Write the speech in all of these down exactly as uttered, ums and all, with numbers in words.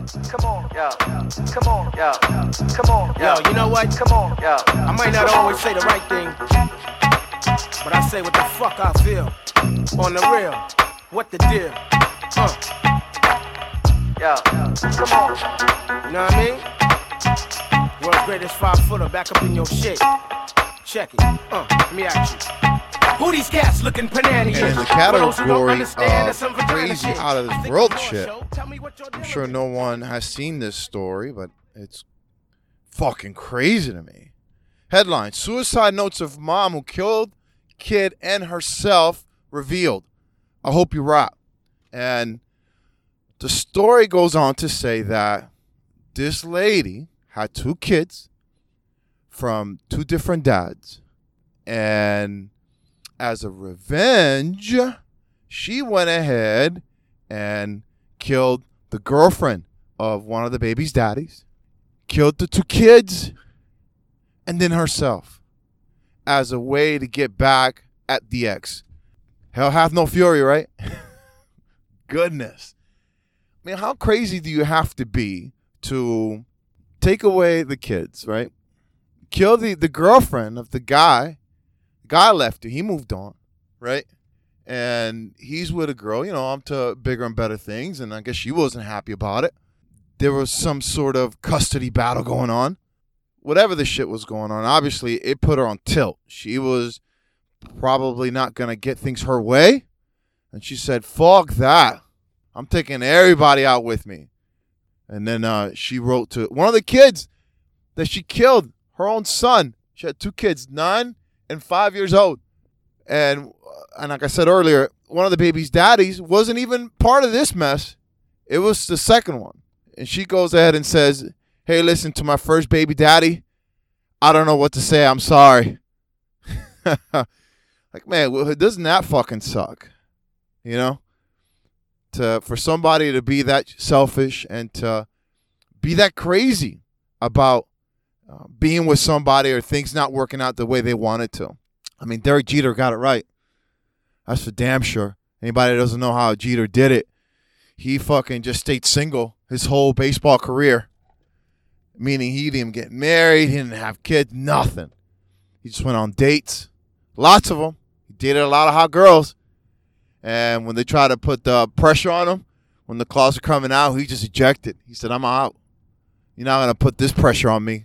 Come on, yo. Come on, yo. Come on, yo. Yo, you know what? Come on, yo. I might not always say the right thing, but I say what the fuck I feel. On the real, what the deal? Uh. Yo, come on. You know what I mean? World's greatest five footer back up in your shit. Check it. Uh, let me ask you. Who these cats looking banana? And in the category of crazy out of this world shit, I'm sure no one has seen this story, but it's fucking crazy to me. Headline: Suicide notes of mom who killed kid and herself revealed. I hope you rap. And the story goes on to say that this lady had two kids from two different dads, and as a revenge, she went ahead and killed the girlfriend of one of the baby's daddies, killed the two kids, and then herself as a way to get back at the ex. Hell hath no fury, right? Goodness. I mean, how crazy do you have to be to take away the kids, right? Kill the, the girlfriend of the guy. Guy left her. He moved on, right? And he's with a girl. You know, I'm to bigger and better things, and I guess she wasn't happy about it. There was some sort of custody battle going on. Whatever the shit was going on, obviously, it put her on tilt. She was probably not going to get things her way. And she said, fuck that. I'm taking everybody out with me. And then uh, she wrote to one of the kids that she killed, her own son. She had two kids, nine and five years old. And, and like I said earlier, one of the baby's daddies wasn't even part of this mess. It was the second one. And she goes ahead and says, hey, listen, to my first baby daddy, I don't know what to say. I'm sorry. Like, man, well, doesn't that fucking suck? You know? To for somebody to be that selfish and to be that crazy about uh, being with somebody or things not working out the way they wanted to. I mean, Derek Jeter got it right. That's for damn sure. Anybody that doesn't know how Jeter did it, he fucking just stayed single his whole baseball career. Meaning he didn't get married, he didn't have kids, nothing. He just went on dates. Lots of them. He dated a lot of hot girls. And when they tried to put the pressure on him, when the claws were coming out, he just ejected. He said, I'm out. You're not going to put this pressure on me.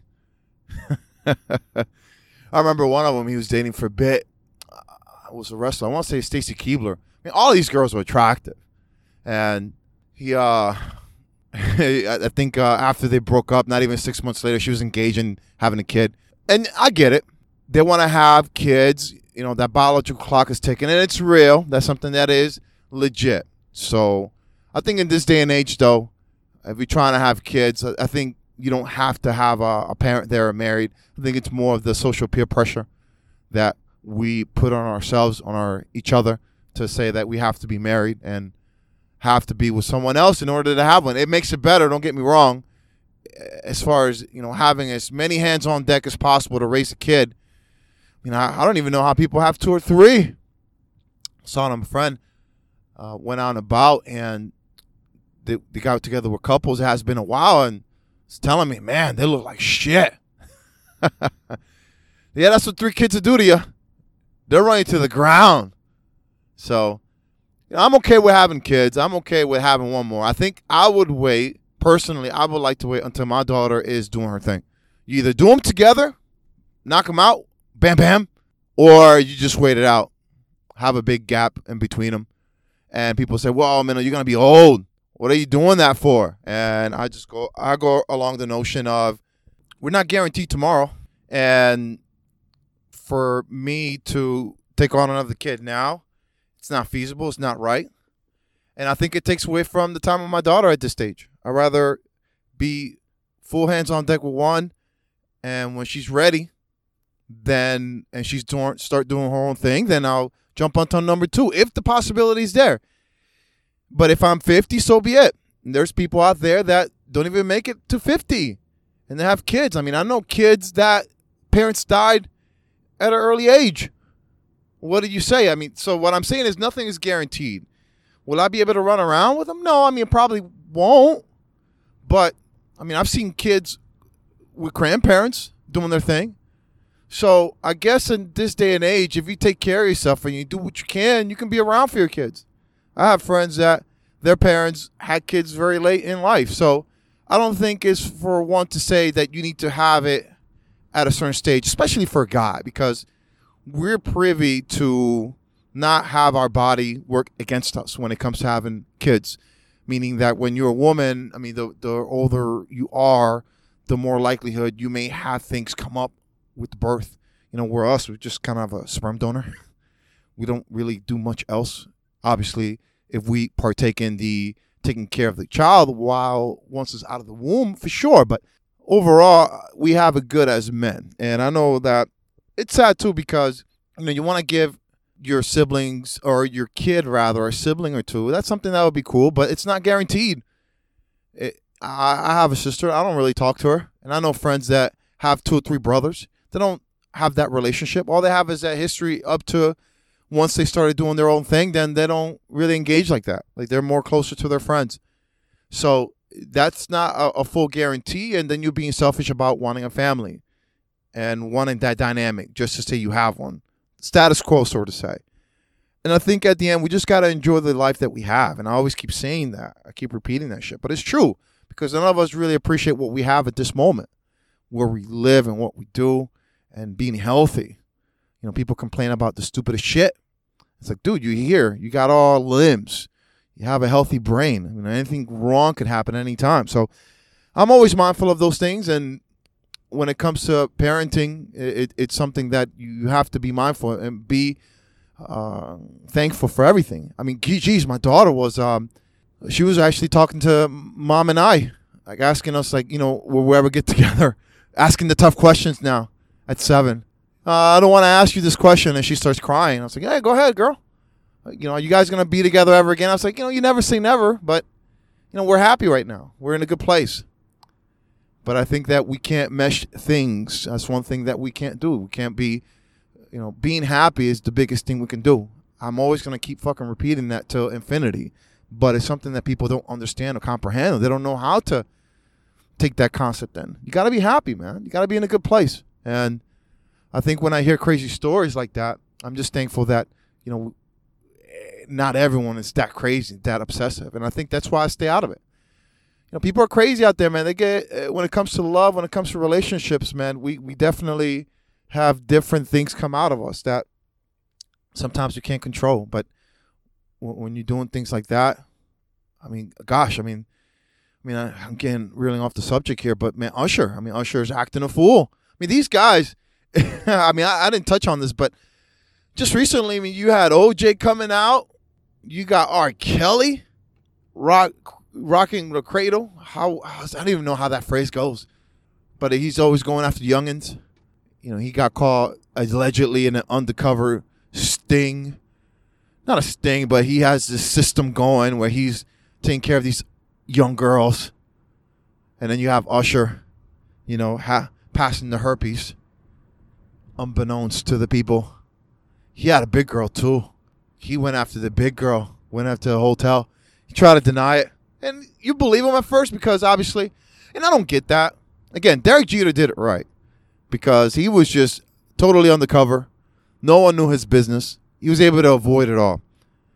I remember one of them he was dating for a bit. I was a wrestler. I want to say Stacy Keibler. I mean, all these girls were attractive. And he, uh, I think uh, after they broke up, not even six months later, she was engaged and having a kid. And I get it. They want to have kids. You know, that biological clock is ticking, and it's real. That's something that is legit. So I think in this day and age, though, if you're trying to have kids, I think you don't have to have a, a parent there or married. I think it's more of the social peer pressure that we put on ourselves, on our each other, to say that we have to be married and have to be with someone else in order to have one. It makes it better, don't get me wrong, as far as, you know, having as many hands on deck as possible to raise a kid. You know, I don't even know how people have two or three. I saw a friend uh, went out and about, and they, they got together with couples. It has been a while, and it's telling me, man, they look like shit. Yeah, that's what three kids will do to you. They're running to the ground. So, you know, I'm okay with having kids. I'm okay with having one more. I think I would wait. Personally, I would like to wait until my daughter is doing her thing. You either do them together, knock them out, bam, bam, or you just wait it out. Have a big gap in between them. And people say, well, man, you're going to be old. What are you doing that for? And I just go, I go along the notion of we're not guaranteed tomorrow. And for me to take on another kid now, it's not feasible. It's not right. And I think it takes away from the time of my daughter at this stage. I'd rather be full hands on deck with one. And when she's ready, then and she's doing start doing her own thing, then I'll jump onto number two if the possibility is there. But if I'm fifty, so be it. And there's people out there that don't even make it to fifty, and they have kids. I mean, I know kids that parents died at an early age. What did you say? I mean, so what I'm saying is nothing is guaranteed. Will I be able to run around with them? No, I mean, probably won't. But, I mean, I've seen kids with grandparents doing their thing. So I guess in this day and age, if you take care of yourself and you do what you can, you can be around for your kids. I have friends that their parents had kids very late in life. So I don't think it's for one to say that you need to have it at a certain stage, especially for a guy, because we're privy to not have our body work against us when it comes to having kids. Meaning that when you're a woman, I mean, the, the older you are, the more likelihood you may have things come up with the birth. You know, we're us, we're just kind of a sperm donor. We don't really do much else. Obviously, if we partake in the taking care of the child while once it's out of the womb, for sure. But overall, we have it good as men. And I know that it's sad too, because, you know, you want to give your siblings, or your kid rather, a sibling or two. That's something that would be cool, but it's not guaranteed. It, I, I have a sister. I don't really talk to her. And I know friends that have two or three brothers. They don't have that relationship. All they have is that history up to once they started doing their own thing, then they don't really engage like that. Like, they're more closer to their friends. So that's not a, a full guarantee, and then you're being selfish about wanting a family and wanting that dynamic just to say you have one. Status quo, so to say. And I think at the end, we just got to enjoy the life that we have. And I always keep saying that. I keep repeating that shit. But it's true, because none of us really appreciate what we have at this moment, where we live and what we do, and being healthy. You know, people complain about the stupidest shit. It's like, dude, you're here. You got all limbs. You have a healthy brain. I mean, anything wrong could happen anytime. So I'm always mindful of those things. And when it comes to parenting, it, it's something that you have to be mindful and be uh, thankful for everything. I mean, geez, my daughter was, um, she was actually talking to mom and I, like asking us, like, you know, will we ever get together? Asking the tough questions now at seven. Uh, I don't want to ask you this question. And she starts crying. I was like, hey, go ahead, girl. You know, are you guys going to be together ever again? I was like, you know, you never say never, but, you know, we're happy right now. We're in a good place. But I think that we can't mesh things. That's one thing that we can't do. We can't be, you know, being happy is the biggest thing we can do. I'm always going to keep fucking repeating that till infinity. But it's something that people don't understand or comprehend. They don't know how to take that concept in. You got to be happy, man. You got to be in a good place. And I think when I hear crazy stories like that, I'm just thankful that, you know, not everyone is that crazy, that obsessive. And I think that's why I stay out of it. You know, people are crazy out there, man. They get, when it comes to love, when it comes to relationships, man, we, we definitely have different things come out of us that sometimes we can't control. But when you're doing things like that, I mean, gosh, I mean, I mean, I, I'm getting reeling off the subject here, but man, Usher, I mean, Usher is acting a fool. I mean, these guys, I mean, I, I didn't touch on this, but just recently, I mean, you had O J coming out. You got R. Kelly rock, rocking the cradle. How, I don't even know how that phrase goes, but he's always going after youngins. You know, he got caught allegedly in an undercover sting. Not a sting, but he has this system going where he's taking care of these young girls. And then you have Usher, you know, ha- passing the herpes, unbeknownst to the people. He had a big girl, too. He went after the big girl, went after the hotel. He tried to deny it. And you believe him at first because, obviously, and I don't get that. Again, Derek Jeter did it right because he was just totally undercover. No one knew his business. He was able to avoid it all.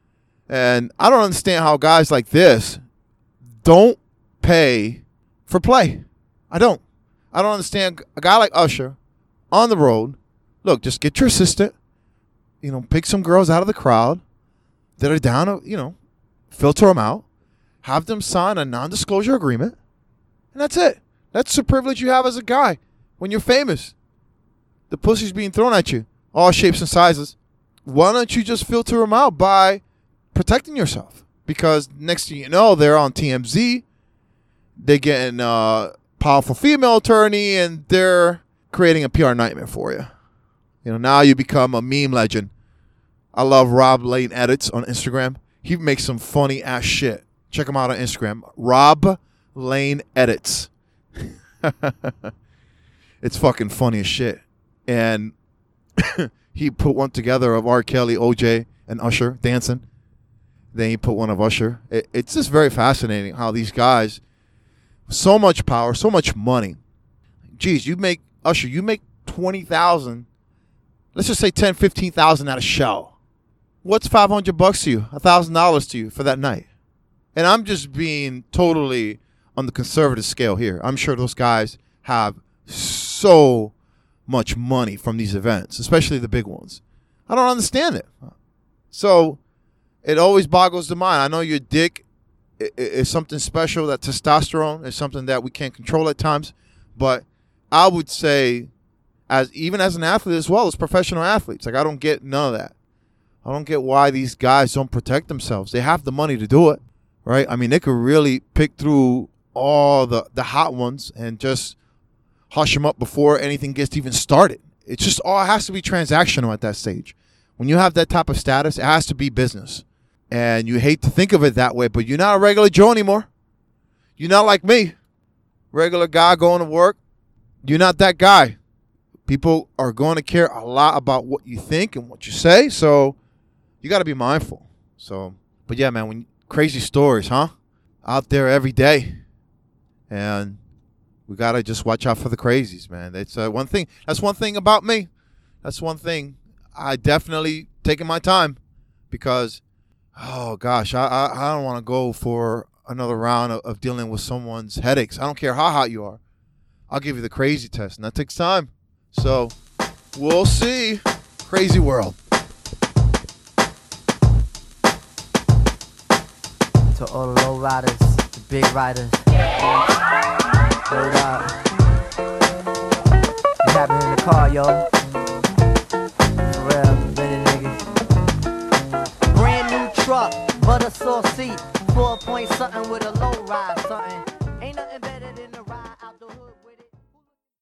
And I don't understand how guys like this don't pay for play. I don't. I don't understand a guy like Usher on the road. Look, just get your assistant. You know, pick some girls out of the crowd that are down, you know, filter them out, have them sign a non-disclosure agreement, and that's it. That's the privilege you have as a guy when you're famous. The pussy's being thrown at you, all shapes and sizes. Why don't you just filter them out by protecting yourself? Because next thing you know, they're on T M Z, they're getting a powerful female attorney, and they're creating a P R nightmare for you. You know, now you become a meme legend. I love Rob Lane Edits on Instagram. He makes some funny ass shit. Check him out on Instagram. Rob Lane Edits. It's fucking funny as shit. And he put one together of R. Kelly, O J, and Usher dancing. Then he put one of Usher. It, it's just very fascinating how these guys so much power, so much money. Geez, you make, Usher, you make twenty thousand, let's just say ten, fifteen thousand at a show. What's five hundred bucks to you, one thousand dollars to you for that night? And I'm just being totally on the conservative scale here. I'm sure those guys have so much money from these events, especially the big ones. I don't understand it. So it always boggles the mind. I know your dick is something special, that testosterone is something that we can't control at times, but I would say, as even as an athlete as well as professional athletes, like I don't get none of that. I don't get why these guys don't protect themselves. They have the money to do it, right? I mean, they could really pick through all the, the hot ones and just hush them up before anything gets even started. It's just all it has to be transactional at that stage. When you have that type of status, it has to be business. And you hate to think of it that way, but you're not a regular Joe anymore. You're not like me, regular guy going to work. You're not that guy. People are going to care a lot about what you think and what you say, so you got to be mindful. So, but yeah, man, when crazy stories, huh? Out there every day. And we got to just watch out for the crazies, man. That's uh, one thing. That's one thing about me. That's one thing. I definitely taking my time because, oh, gosh, I, I, I don't want to go for another round of, of dealing with someone's headaches. I don't care how hot you are. I'll give you the crazy test, and that takes time. So we'll see. Crazy world. To all the low riders, the big riders. Hold up. What happened in the car, yo? For real, been a nigga. Brand new truck, butter sauce seat, four point something with a low ride something.